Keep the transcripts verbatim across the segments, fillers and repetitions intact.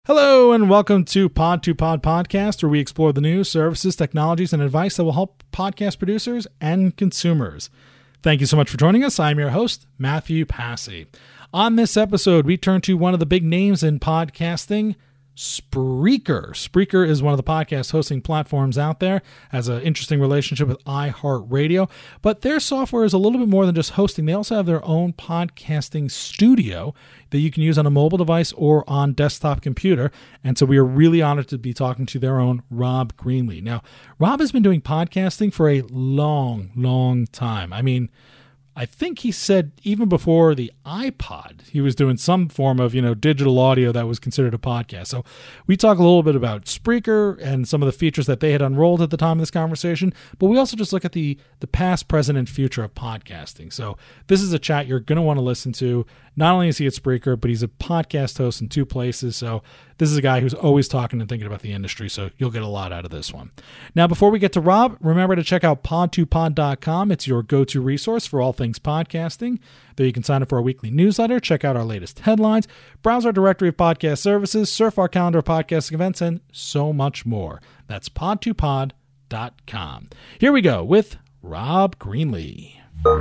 Hello and welcome to Pod to Pod Podcast, where we explore the news, services, technologies, and advice that will help podcast producers and consumers. Thank you so much for joining us. I'm your host, Matthew Passy. On this episode, we turn to one of the big names in podcasting, Spreaker. Spreaker is one of the podcast hosting platforms out there, has an interesting relationship with iHeartRadio, but their software is a little bit more than just hosting. They also have their own podcasting studio that you can use on a mobile device or on desktop computer, and so we are really honored to be talking to their own Rob Greenlee. Now, Rob has been doing podcasting for a long, long time. I mean, I think he said even before the iPod, he was doing some form of, you know, digital audio that was considered a podcast. So we talk a little bit about Spreaker and some of the features that they had unrolled at the time of this conversation, but we also just look at the the past, present, and future of podcasting. So this is a chat you're going to want to listen to. Not only is he at Spreaker, but he's a podcast host in two places. So this is a guy who's always talking and thinking about the industry, so you'll get a lot out of this one. Now, before we get to Rob, remember to check out pod to pod dot com. It's your go-to resource for all things podcasting. There you can sign up for our weekly newsletter, check out our latest headlines, browse our directory of podcast services, surf our calendar of podcasting events, and so much more. That's pod to pod dot com. Here we go with Rob Greenlee.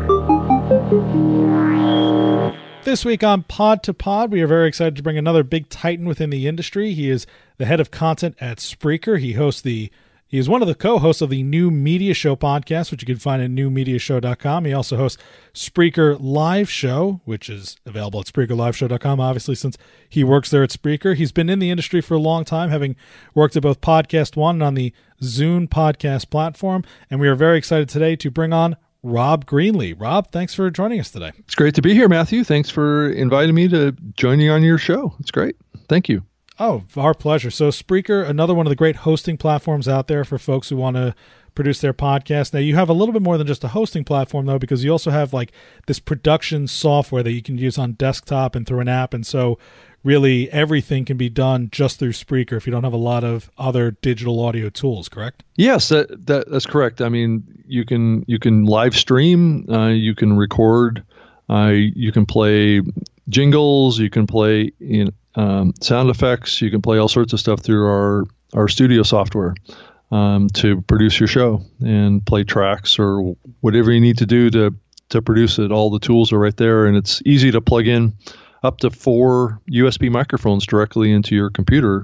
This week on Pod to Pod, we are very excited to bring another big titan within the industry. He is the head of content at Spreaker. He hosts the he is one of the co-hosts of the New Media Show podcast, which you can find at new media show dot com. He also hosts Spreaker Live Show, which is available at spreaker live show dot com, obviously, since he works there at Spreaker. He's been in the industry for a long time, having worked at both Podcast One and on the Zune podcast platform. And we are very excited today to bring on Rob Greenlee. Rob, thanks for joining us today. It's great to be here, Matthew. Thanks for inviting me to join you on your show. It's great. Thank you. Oh, our pleasure. So Spreaker, another one of the great hosting platforms out there for folks who want to produce their podcast. Now, you have a little bit more than just a hosting platform, though, because you also have like this production software that you can use on desktop and through an app. And so really everything can be done just through Spreaker if you don't have a lot of other digital audio tools, correct? Yes, that, that that's correct. I mean, you can you can live stream, uh, you can record, uh, you can play jingles, you can play in um, sound effects, you can play all sorts of stuff through our our studio software um, to produce your show and play tracks or whatever you need to do to to produce it. All the tools are right there, and it's easy to plug in up to four U S B microphones directly into your computer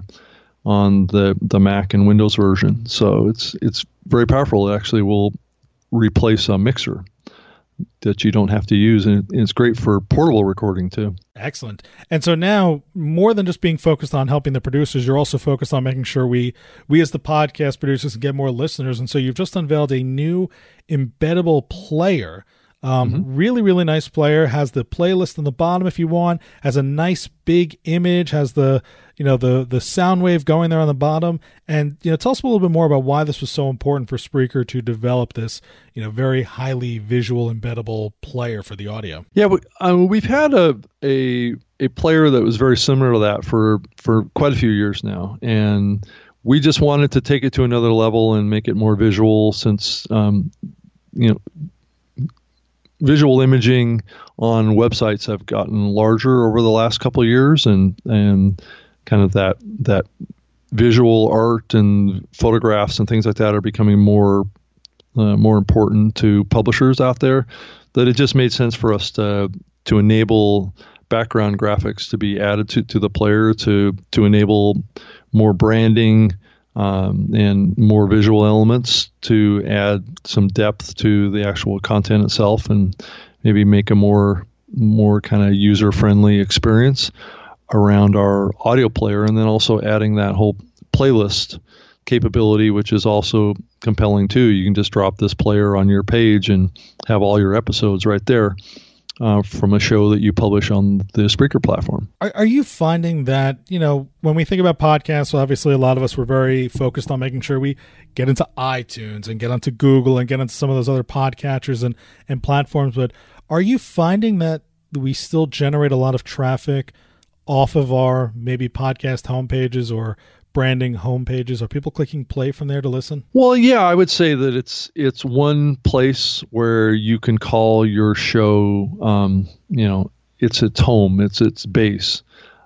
on the, the Mac and Windows version. So it's it's very powerful. It actually will replace a mixer that you don't have to use, and it's great for portable recording too. Excellent. And so now, more than just being focused on helping the producers, you're also focused on making sure we we as the podcast producers can get more listeners. And so you've just unveiled a new embeddable player. Um, mm-hmm. Really, really nice player. Has the playlist on the bottom if you want. Has a nice big image. Has the you know the the sound wave going there on the bottom. And you know, tell us a little bit more about why this was so important for Spreaker to develop this you know very highly visual embeddable player for the audio. Yeah, we, uh, we've had a a a player that was very similar to that for for quite a few years now, and we just wanted to take it to another level and make it more visual since um, you know. Visual imaging on websites have gotten larger over the last couple of years, and and kind of that that visual art and photographs and things like that are becoming more uh, more important to publishers out there. That it just made sense for us to to enable background graphics to be added to, to the player to to enable more branding. Um, and more visual elements to add some depth to the actual content itself, and maybe make a more more kind of user friendly experience around our audio player, and then also adding that whole playlist capability, which is also compelling too. You can just drop this player on your page and have all your episodes right there. Uh, from a show that you publish on the Spreaker platform. Are, are you finding that, you know, when we think about podcasts, well, obviously a lot of us were very focused on making sure we get into iTunes and get onto Google and get into some of those other podcatchers and, and platforms, but are you finding that we still generate a lot of traffic off of our maybe podcast homepages or branding homepages? Are people clicking play from there to listen? Well, yeah, I would say that it's it's one place where you can call your show, um, you know, it's its home, it's its base.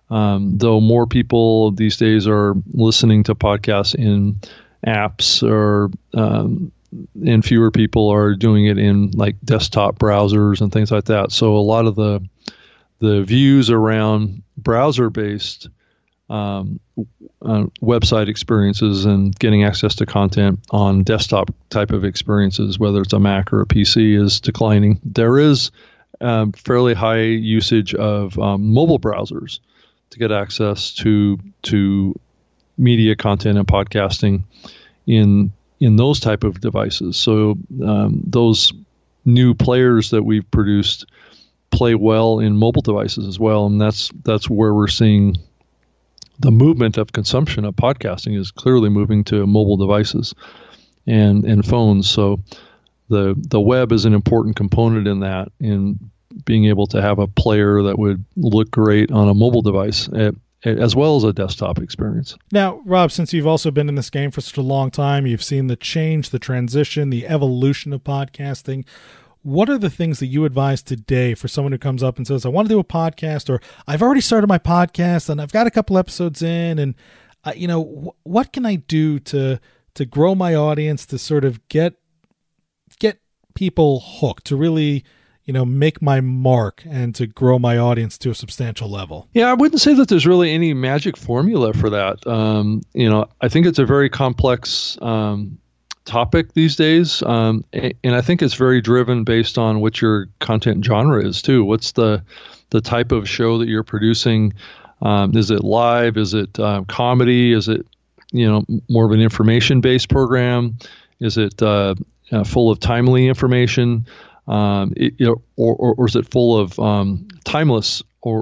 Um, though more people these days are listening to podcasts in apps, or um, and fewer people are doing it in like desktop browsers and things like that. So a lot of the the views around browser-based um, uh, website experiences and getting access to content on desktop type of experiences, whether it's a Mac or a P C, is declining. There is um, fairly high usage of um, mobile browsers to get access to to media content and podcasting in in those type of devices. So um, those new players that we've produced play well in mobile devices as well, and that's that's where we're seeing the movement of consumption of podcasting is clearly moving to mobile devices and and phones. So the the web is an important component in that, in being able to have a player that would look great on a mobile device at, as well as a desktop experience. Now, Rob, since you've also been in this game for such a long time, you've seen the change, the transition, the evolution of podcasting. What are the things that you advise today for someone who comes up and says, I want to do a podcast, or I've already started my podcast and I've got a couple episodes in, and uh, you know, wh- what can I do to to grow my audience, to sort of get get people hooked, to really, you know, make my mark and to grow my audience to a substantial level? Yeah, I wouldn't say that there's really any magic formula for that. Um, you know, I think it's a very complex um, topic these days, um, and, and I think it's very driven based on what your content genre is too. What's the the type of show that you're producing? Um, is it live? Is it uh, comedy? Is it, you know, more of an information-based program? Is it uh, uh, full of timely information? Um, it, you know, or, or, or is it full of um, timeless or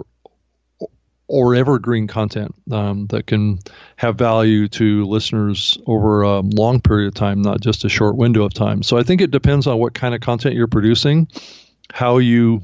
or evergreen content um, that can have value to listeners over a long period of time, not just a short window of time? So I think it depends on what kind of content you're producing, how you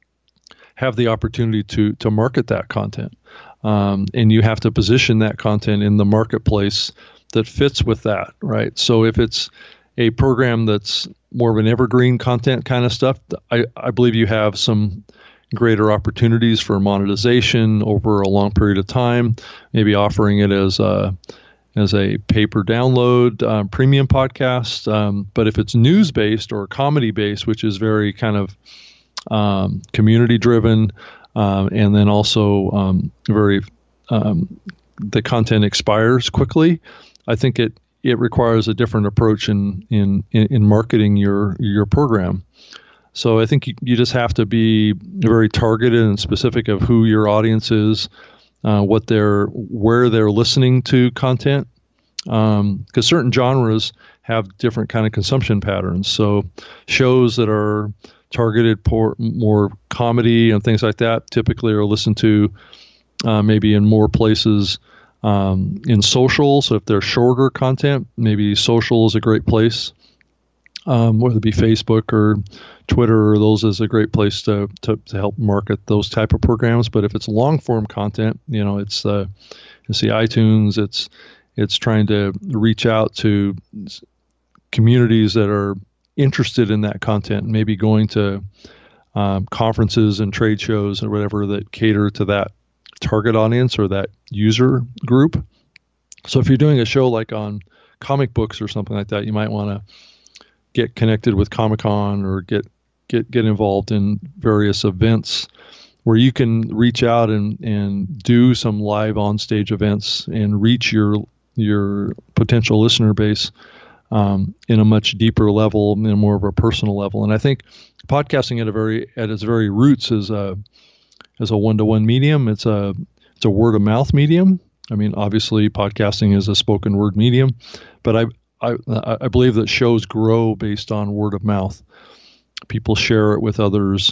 have the opportunity to to market that content, um, and you have to position that content in the marketplace that fits with that, right? So if it's a program that's more of an evergreen content kind of stuff, I, I believe you have some greater opportunities for monetization over a long period of time, maybe offering it as a, as a pay-per download um, premium podcast. Um, but if it's news-based or comedy-based, which is very kind of um, community-driven, um, and then also um, very um, the content expires quickly, I think it it requires a different approach in in in marketing your your program. So I think you, you just have to be very targeted and specific of who your audience is, uh, what they're, where they're listening to content, because um, certain genres have different kind of consumption patterns. So shows that are targeted for more comedy and things like that typically are listened to uh, maybe in more places um, in social. So if they're shorter content, maybe social is a great place. Um, whether it be Facebook or Twitter, or those is a great place to, to to help market those type of programs. But if it's long form content, you know, it's uh, it's the iTunes. It's it's trying to reach out to communities that are interested in that content, maybe going to um, conferences and trade shows or whatever that cater to that target audience or that user group. So if you're doing a show like on comic books or something like that, you might want to get connected with Comic-Con or get, get, get involved in various events where you can reach out and, and do some live on stage events and reach your, your potential listener base um, in a much deeper level and more of a personal level. And I think podcasting at a very, at its very roots is a, is a one-to-one medium. It's a, it's a word of mouth medium. I mean, obviously podcasting is a spoken word medium, but I, I, I believe that shows grow based on word of mouth. People share it with others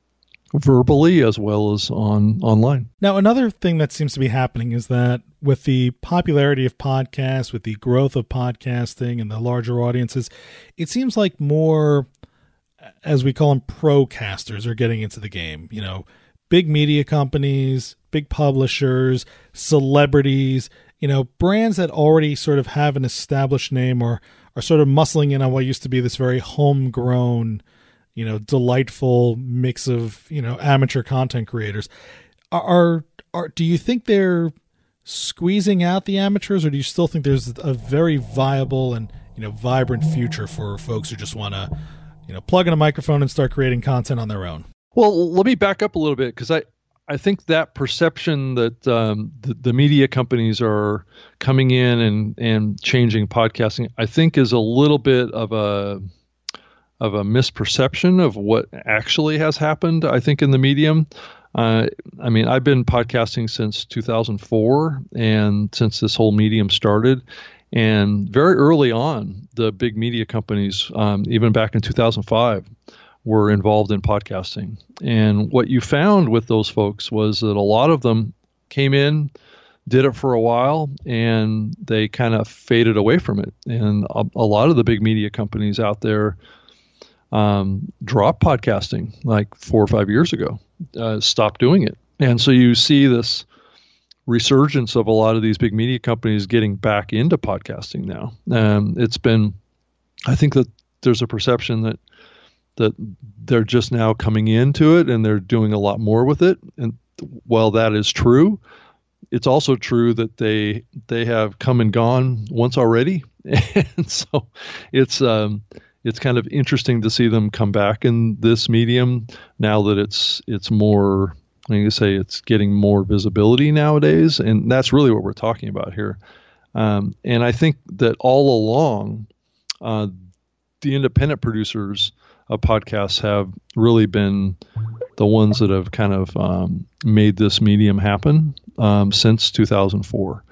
verbally as well as on online. Now, another thing that seems to be happening is that with the popularity of podcasts, with the growth of podcasting and the larger audiences, it seems like more, as we call them, procasters are getting into the game. You know, big media companies, big publishers, celebrities, you know, brands that already sort of have an established name or are sort of muscling in on what used to be this very homegrown, you know, delightful mix of, you know, amateur content creators. Are are, do you think they're squeezing out the amateurs, or do you still think there's a very viable and, you know, vibrant future for folks who just want to, you know, plug in a microphone and start creating content on their own? Well, let me back up a little bit, because I, I think that perception that um, the, the media companies are coming in and, and changing podcasting, I think is a little bit of a of a misperception of what actually has happened, I think, in the medium. Uh, I mean, I've been podcasting since two thousand four, and since this whole medium started. And very early on, the big media companies, um, even back in two thousand five, were involved in podcasting. And what you found with those folks was that a lot of them came in, did it for a while, and they kind of faded away from it. And a, a lot of the big media companies out there um, dropped podcasting like four or five years ago, uh, stopped doing it. And so you see this resurgence of a lot of these big media companies getting back into podcasting now. Um, it's been, I think that there's a perception that that they're just now coming into it and they're doing a lot more with it. And while that is true, it's also true that they they have come and gone once already. And so it's um, it's kind of interesting to see them come back in this medium now that it's it's more, I mean, you say it's getting more visibility nowadays, and that's really what we're talking about here. Um, and I think that all along, uh, the independent producers of podcasts have really been the ones that have kind of um, made this medium happen um, since two thousand four.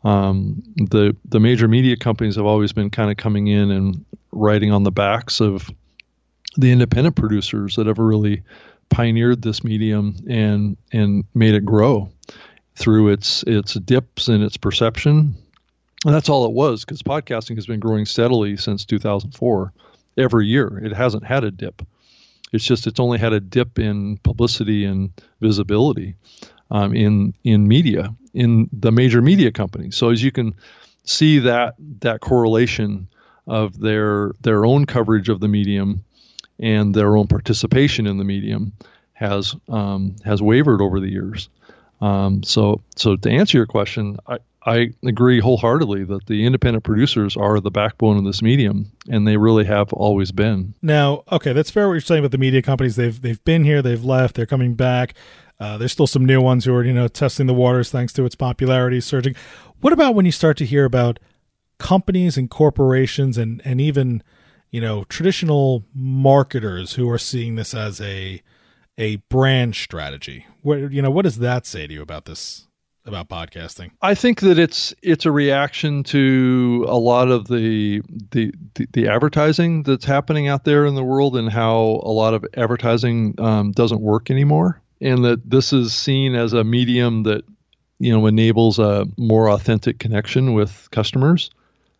Um, the the major media companies have always been kind of coming in and riding on the backs of the independent producers that have really pioneered this medium and and made it grow through its its dips and its perception. And that's all it was, because podcasting has been growing steadily since two thousand four. Every year. It hasn't had a dip. It's just it's only had a dip in publicity and visibility um, in in media, in the major media companies. So as you can see that that correlation of their their own coverage of the medium and their own participation in the medium has um, has wavered over the years. Um, so so to answer your question, I, I agree wholeheartedly that the independent producers are the backbone of this medium, and they really have always been. Now, okay, that's fair what you're saying about the media companies. They've they've been here, they've left, they're coming back. Uh, there's still some new ones who are, you know, testing the waters thanks to its popularity surging. What about when you start to hear about companies and corporations and and even, you know, traditional marketers who are seeing this as a a brand strategy? What, you know, what does that say to you about this? About podcasting? I think that it's it's a reaction to a lot of the, the the the advertising that's happening out there in the world, and how a lot of advertising um, doesn't work anymore, and that this is seen as a medium that, you know, enables a more authentic connection with customers,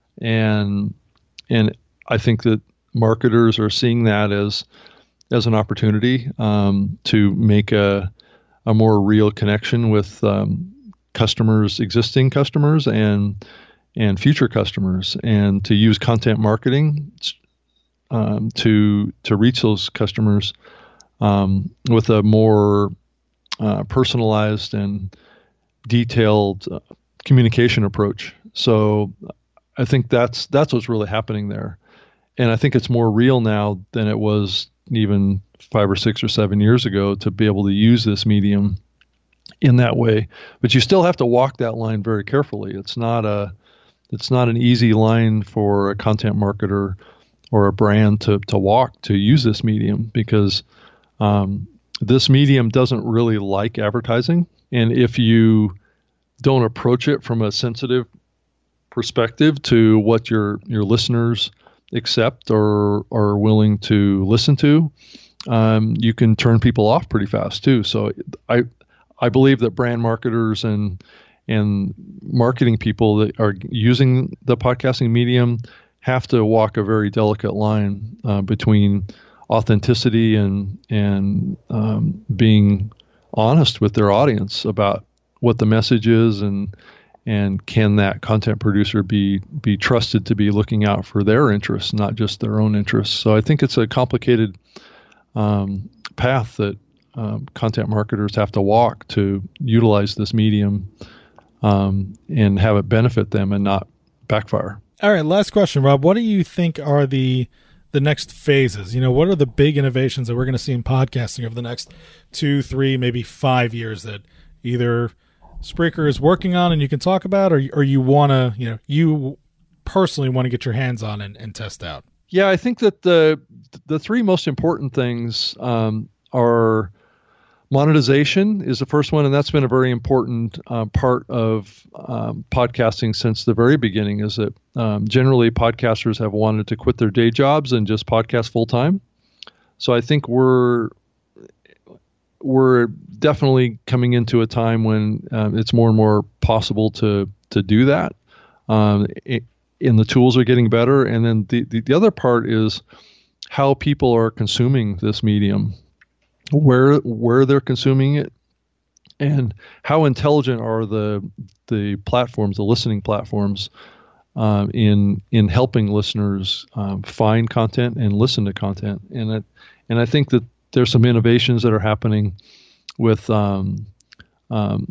and and I think that marketers are seeing that as as an opportunity um, to make a a more real connection with um, customers, existing customers, and and future customers, and to use content marketing um, to to reach those customers um, with a more uh, personalized and detailed uh, communication approach. So I think that's that's what's really happening there, and I think it's more real now than it was even five or six or seven years ago to be able to use this medium in that way. But you still have to walk that line very carefully. It's not a it's not an easy line for a content marketer or a brand to to walk to use this medium, because um, this medium doesn't really like advertising. And if you don't approach it from a sensitive perspective to what your your listeners accept or are willing to listen to, um, you can turn people off pretty fast too. So I I believe that brand marketers and and marketing people that are using the podcasting medium have to walk a very delicate line uh, between authenticity and and um, being honest with their audience about what the message is, and and can that content producer be be trusted to be looking out for their interests, not just their own interests. So I think it's a complicated um, path that um, content marketers have to walk to utilize this medium um, and have it benefit them and not backfire. All right, last question, Rob. What do you think are the the next phases? You know, what are the big innovations that we're going to see in podcasting over the next two, three, maybe five years that either Spreaker is working on and you can talk about, or or you want to, you know, you personally want to get your hands on and, and test out? Yeah, I think that the the three most important things um, are monetization is the first one, and that's been a very important uh, part of um, podcasting since the very beginning. Is that um, generally podcasters have wanted to quit their day jobs and just podcast full time. So I think we're we're definitely coming into a time when um, it's more and more possible to to do that. Um, it, and the tools are getting better. And then the, the, the other part is how people are consuming this medium, where where they're consuming it, and how intelligent are the the platforms, the listening platforms, um, in in helping listeners um, find content and listen to content. And it, and I think that there's some innovations that are happening with um, um,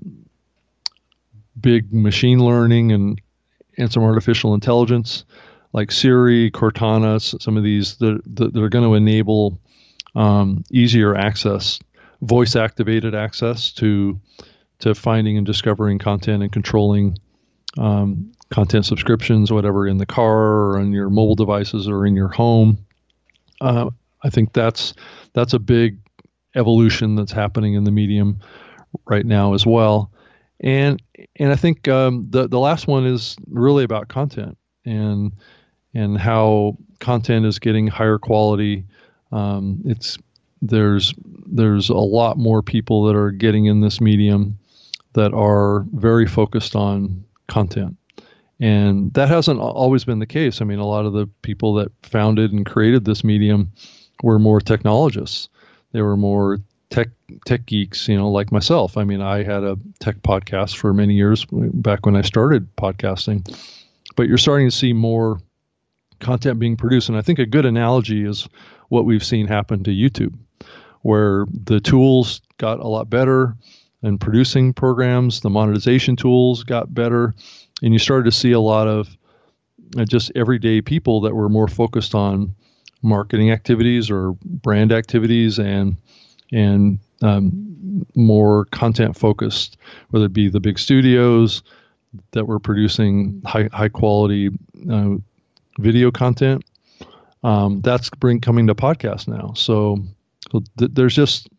big machine learning and and some artificial intelligence, like Siri, Cortana, some of these that, that are going to enable um, easier access, voice-activated access to to finding and discovering content and controlling um, content subscriptions, whatever, in the car or on your mobile devices or in your home. Uh, I think that's that's a big evolution that's happening in the medium right now as well. And and I think um, the the last one is really about content and and how content is getting higher quality. Um, it's there's there's a lot more people that are getting in this medium that are very focused on content, and that hasn't always been the case. I mean, a lot of the people that founded and created this medium were more technologists. They were more tech tech geeks, you know, like myself. I mean, I had a tech podcast for many years back when I started podcasting, but you're starting to see more content being produced. And I think a good analogy is what we've seen happen to YouTube, where the tools got a lot better in producing programs, the monetization tools got better, and you started to see a lot of uh, just everyday people that were more focused on marketing activities or brand activities and and um, more content focused, whether it be the big studios that were producing high high quality uh, video content. Um, that's bring coming to podcasts now. So, so th- there's just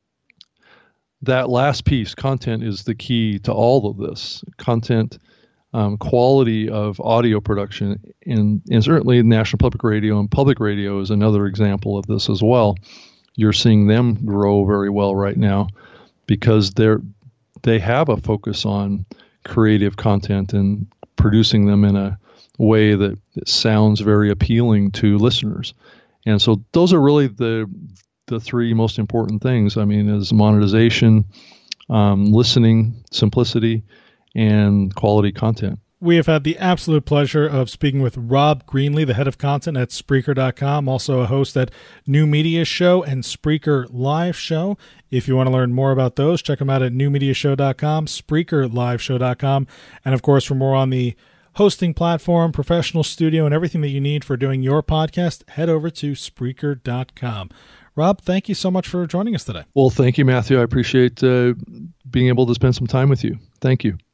that last piece. Content is the key to all of this. Content, um, quality of audio production, and, and certainly National Public Radio and Public Radio is another example of this as well. You're seeing them grow very well right now because they're they have a focus on creative content and producing them in a way that sounds very appealing to listeners. And so those are really the the three most important things. I mean, is monetization, um, listening, simplicity, and quality content. We have had the absolute pleasure of speaking with Rob Greenlee, the head of content at Spreaker dot com, also a host at New Media Show and Spreaker Live Show. If you want to learn more about those, check them out at New Media Show dot com, Spreaker Live Show dot com, and of course, for more on the hosting platform, professional studio, and everything that you need for doing your podcast, head over to Spreaker dot com. Rob, thank you so much for joining us today. Well, thank you, Matthew. I appreciate uh, being able to spend some time with you. Thank you.